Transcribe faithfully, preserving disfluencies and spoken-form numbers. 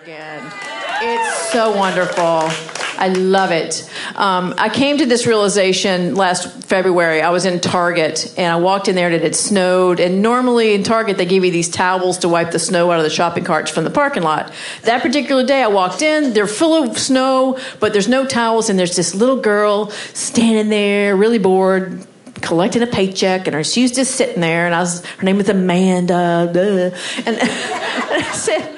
again. It's so wonderful. I love it. Um, I came to this realization last February. I was in Target, and I walked in there, and it had snowed. And normally in Target, they give you these towels to wipe the snow out of the shopping carts from the parking lot. That particular day, I walked in. They're full of snow, but there's no towels, and there's this little girl standing there, really bored, collecting a paycheck, and her, she was just sitting there, and I was, her name was Amanda. Duh. And I said,